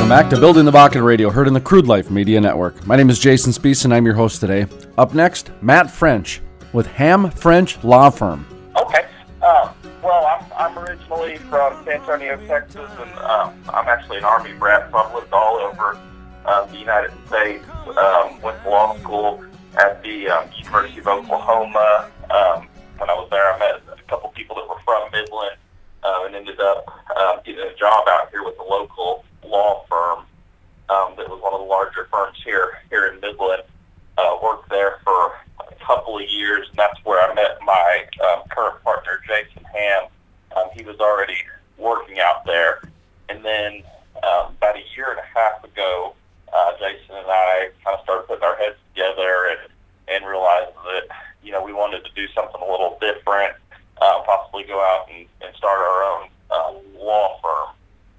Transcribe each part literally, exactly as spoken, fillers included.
Welcome back to Building the Bakken Radio, heard in the Crude Life Media Network. My name is Jason Spees, and I'm your host today. Up next, Matt French with Ham French Law Firm. Okay. Uh, well, I'm, I'm originally from San Antonio, Texas, and uh, I'm actually an Army brat, so I've lived all over uh, the United States. Um, went to law school at the um, University of Oklahoma. Um, when I was there, I met a couple people that were from Midland uh, and ended up uh, getting a job out here with a local law firm um, that was one of the larger firms here here in Midland. Uh, worked there for a couple of years, and that's where I met my um, current partner, Jason Ham. Um, he was already working out there. And then um, about a year and a half ago, uh, Jason and I kind of started putting our heads together and, and realized that, you know, we wanted to do something a little different, uh, possibly go out and, and start our own uh, law firm.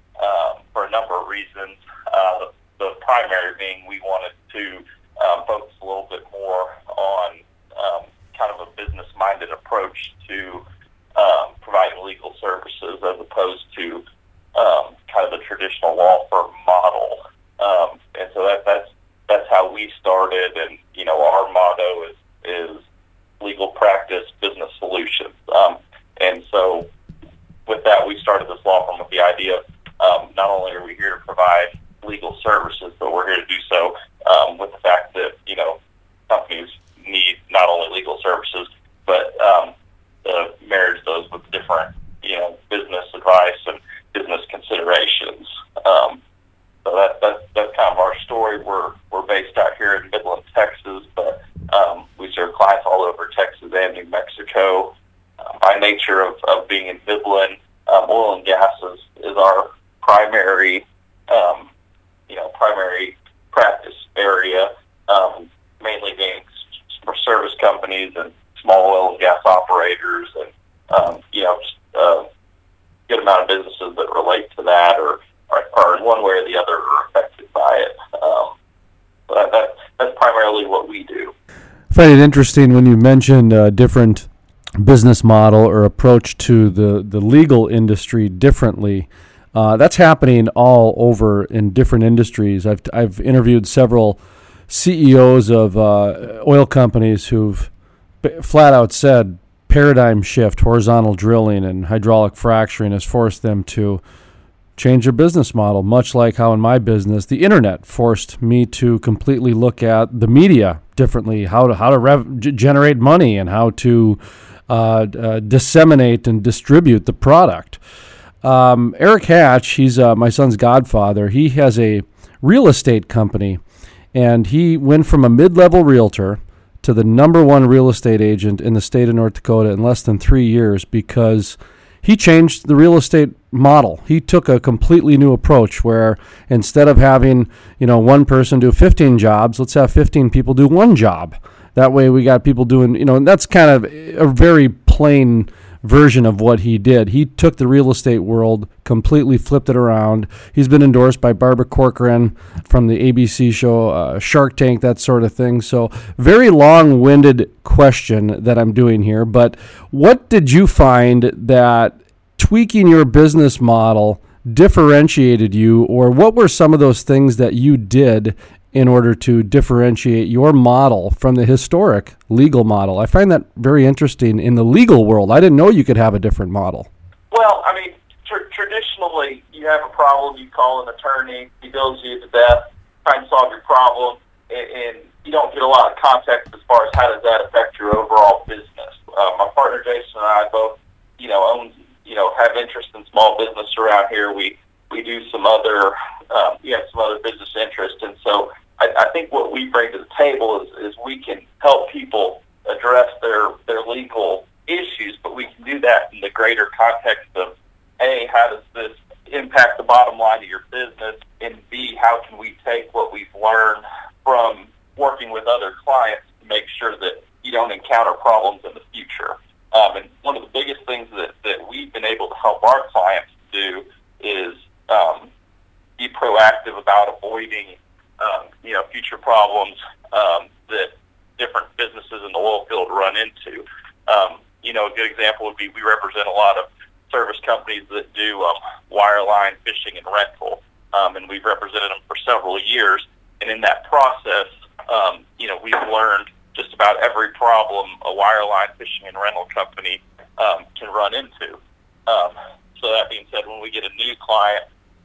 Um, for a number of reasons, uh, the, the primary being we wanted to um, focus a little bit more on um, kind of a business-minded approach to um, providing legal services as opposed to um, kind of the traditional law firm model. Um, and so that, that's that's how we started. And you know, our motto is is legal practice, business solutions. Um, and so with that, we started this law firm with the idea of Um, not only are we here to provide legal services, but we're here to do so um, with the fact that, you know, companies need not only legal services, but um, uh, marriage those with different, you know, business advice and business considerations. Um, so that, that, that's kind of our story. We're, we're based out here in Midland, Texas, but um, we serve clients all over Texas and New Mexico. Uh, by nature of, of being in Midland, um, oil and gas is, is our primary, um, you know, primary practice area, um, mainly being for service companies and small oil and gas operators, and um, you know, just a good amount of businesses that relate to that, or are in one way or the other are affected by it. Um, so that, that that's primarily what we do. I find it interesting when you mentioned uh, different business model or approach to the, the legal industry differently. Uh, that's happening all over in different industries. I've I've interviewed several C E Os of uh, oil companies who've flat out said paradigm shift, horizontal drilling and hydraulic fracturing has forced them to change their business model, much like how in my business the internet forced me to completely look at the media differently, how to how to rev- g- generate money and how to uh, uh, disseminate and distribute the product. Um, Eric Hatch, he's uh, my son's godfather. He has a real estate company, and he went from a mid-level realtor to the number one real estate agent in the state of North Dakota in less than three years because he changed the real estate model. He took a completely new approach where instead of having, you know, one person do fifteen jobs, let's have fifteen people do one job. That way we got people doing, you know, and that's kind of a very plain version of what he did. He took the real estate world, completely flipped it around. He's been endorsed by Barbara Corcoran from the A B C show uh, Shark Tank, that sort of thing. So very long-winded question that I'm doing here, but what did you find that tweaking your business model differentiated you, or what were some of those things that you did in order to differentiate your model from the historic legal model? I find that very interesting in the legal world. I didn't know you could have a different model. Well, I mean, tr- traditionally, you have a problem, you call an attorney, he bills you to death, trying to solve your problem, and, and you don't get a lot of context as far as how does that affect your overall business. Uh, my partner Jason and I both, you know, own, you know, have interest in small business around here. We we do some other, um, we have some other business interest, and so I, I think what we bring to the table is, is we can help people address their, their legal issues, but we can do that in the greater context of, A, how does this impact the bottom line of your business, and B, how can we take what we've learned from working with other clients to make sure that you don't encounter problems in the future. Um, and one of the biggest things that, that we've been able to help our clients do is um, be proactive about avoiding Um, you know, future problems um, that different businesses in the oil field run into. Um, you know, a good example would be we represent a lot of service companies that do um, wireline fishing and rental. um, and we've represented them for several years. And in that process, um, you know, we've learned just about every problem a wireline fishing and rental company um, can run into. Um, so that being said, when we get a new client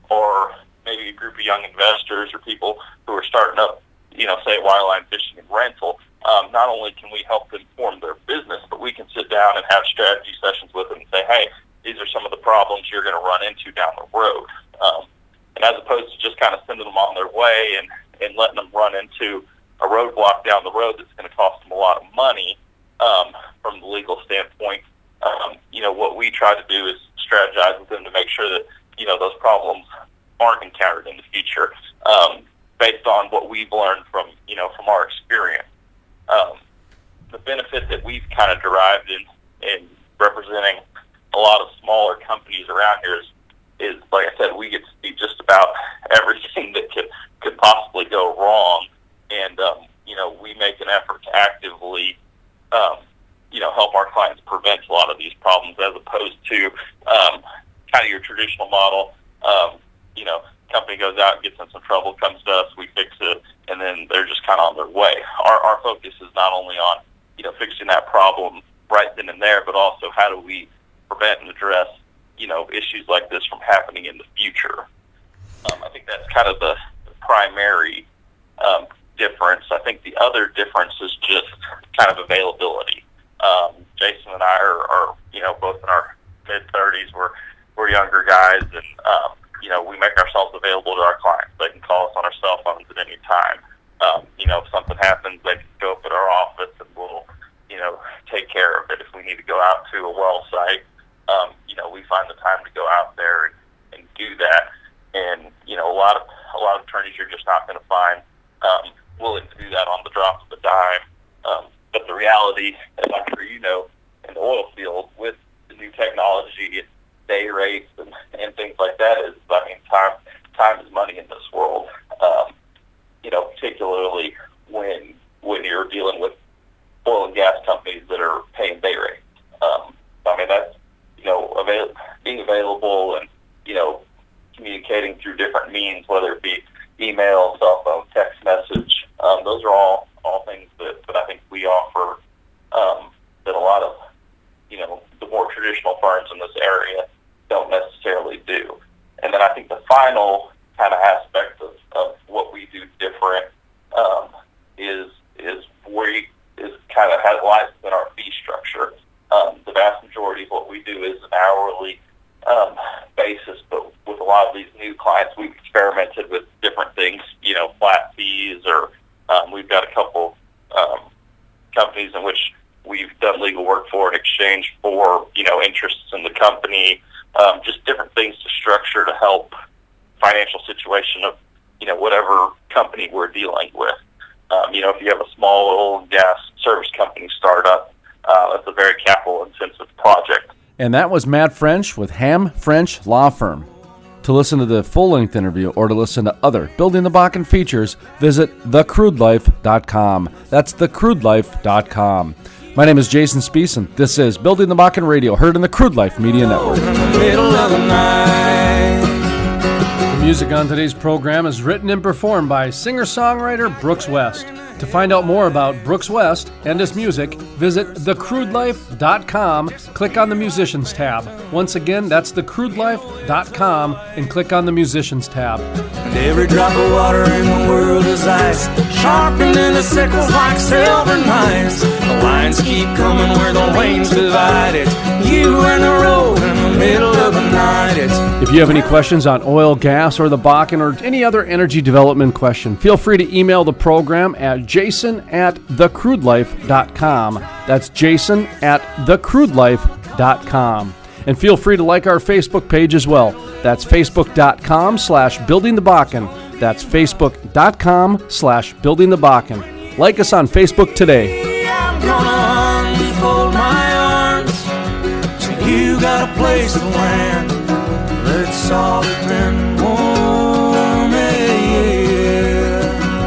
or maybe a group of young investors or people who are starting up, you know, say wireline fishing and rental, um, not only can we help them form their business, but we can sit down and have strategy sessions with them and say, hey, these are some of the problems you're going to run into down the road. Um, and as opposed to just kind of sending them on their way and, and letting them run into a roadblock down the road that's going to cost them a lot of money um, from the legal standpoint, um, you know, what we try to do is strategize with them to make sure that, you know, those problems aren't encountered in the future um, based on what we've learned from, you know, from our experience. Um, the benefit that we've kind of derived in, in representing a lot of smaller companies around here is, is, like I said, we get to see just about everything that could, could possibly go wrong. And, um, you know, we make an effort to actively, um, you know, help our clients prevent a lot of these problems as opposed to um, kind of your traditional model. Um, you know, company goes out, gets in some trouble, comes to us, we fix it, and then they're just kind of on their way. Our, our focus is not only on, you know, fixing that problem right then and there, but also how do we prevent and address, you know, issues like this from happening in the future. Um, I think that's kind of the, the primary um, difference. I think the other difference is just kind of availability. Um, Jason and I are, are, you know, both in our mid-thirties. We're, we're younger guys, and, um, you know, we make ourselves available to our clients. They can call us on our cell phones at any time. Um, you know, if something happens, they can go up at our office and we'll, you know, take care of it. If we need to go out to a well site, um, you know, we find the time to go out there and, and do that. And, you know, a lot of a lot of attorneys you're just not going to find um, willing to do that on the drop of a dime. Um, but the reality, as I'm sure you know, in the oil field with the new technology, day rates and, and things like that is, I mean, time time is money in this world. Um, you know, particularly when when you're dealing with oil and gas companies that are paying day rates. Um, I mean, that's, you know, avail- being available and, you know, communicating through different means, whether it be email, cell phone, text message. Um, those are all, all things that, that I think we offer um, that a lot of, you know, the more traditional firms in this area don't necessarily do. And then I think the final kind of aspect of, of what we do different um, is is we is kind of has lies in our fee structure. Um, the vast majority of what we do is an hourly um, basis, but with a lot of these new clients, we've experimented with different things, you know, flat fees, or um, we've got a couple um, companies in which we've done legal work for in exchange for, you know, interests in the company, um, just different things to structure to help financial situation of, you know, whatever company we're dealing with. Um, you know, if you have a small oil and gas service company startup, uh, it's a very capital-intensive project. And that was Matt French with Ham French Law Firm. To listen to the full-length interview or to listen to other Building the Bakken features, visit the crude life dot com. That's the crude life dot com. My name is Jason Spiess, and this is Building the Bakken Radio, heard in the Crude Life Media Network. In the middle of the night. The music on today's program is written and performed by singer-songwriter Brooks West. To find out more about Brooks West and his music, visit the crude life dot com, click on the Musicians tab. Once again, that's the crude life dot com, and click on the Musicians tab. And every drop of water in the world is ice, sharpened in the sickles like silver knives. The lines keep coming where the lanes divide it. You and the road in the middle of the night. It's if you have any questions on oil, gas, or the Bakken, or any other energy development question, feel free to email the program at jason at the crude life dot com. That's jason at the crude life dot com. And feel free to like our Facebook page as well. That's facebook.com slash building the Bakken. That's facebook.com slash building the Bakken. Like us on Facebook today. I'm gonna unfold my arms till you got a place to land. That's soft and warm, yeah.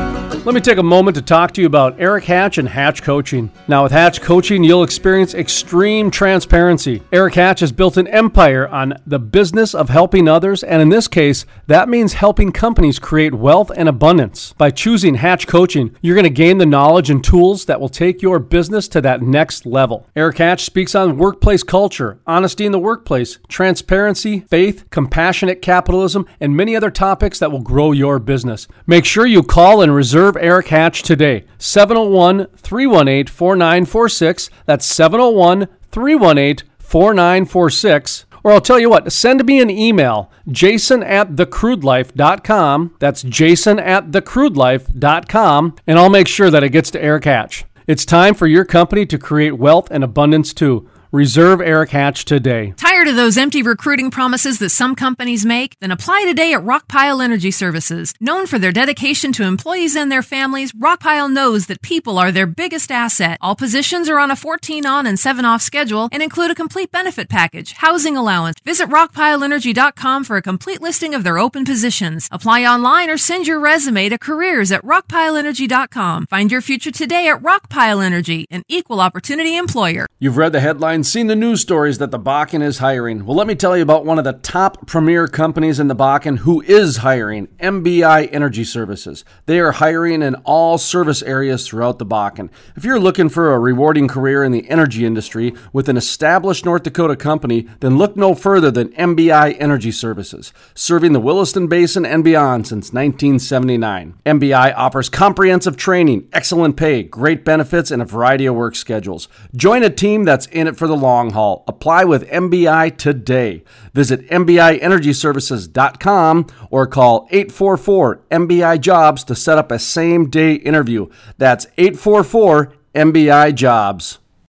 Let me take a moment to talk to you about Eric Hatch and Hatch Coaching. Now, with Hatch Coaching, you'll experience extreme transparency. Eric Hatch has built an empire on the business of helping others, and in this case, that means helping companies create wealth and abundance. By choosing Hatch Coaching, you're going to gain the knowledge and tools that will take your business to that next level. Eric Hatch speaks on workplace culture, honesty in the workplace, transparency, faith, compassionate capitalism, and many other topics that will grow your business. Make sure you call and reserve Eric Hatch today. seven oh one, three one eight, four nine four six. That's seven oh one, three one eight, four nine four six. Or I'll tell you what, send me an email, jason at the crude life dot com. That's jason at the crude life dot com, and I'll make sure that it gets to Eric Hatch. It's time for your company to create wealth and abundance too. Reserve Eric Hatch today. Tired of those empty recruiting promises that some companies make? Then apply today at Rockpile Energy Services. Known for their dedication to employees and their families, Rockpile knows that people are their biggest asset. All positions are on a fourteen on and seven off schedule and include a complete benefit package, housing allowance. Visit rock pile energy dot com for a complete listing of their open positions. Apply online or send your resume to careers at rock pile energy dot com. Find your future today at Rockpile Energy, an equal opportunity employer. You've read the headlines, seen the news stories that the Bakken is hiring. Well, let me tell you about one of the top premier companies in the Bakken who is hiring, M B I Energy Services. They are hiring in all service areas throughout the Bakken. If you're looking for a rewarding career in the energy industry with an established North Dakota company, then look no further than M B I Energy Services, serving the Williston Basin and beyond since nineteen seventy-nine. M B I offers comprehensive training, excellent pay, great benefits, and a variety of work schedules. Join a team that's in it for the long haul. Apply with M B I today. Visit M B I energy services dot com or call eight four four M B I jobs to set up a same-day interview. That's eight four four M B I jobs.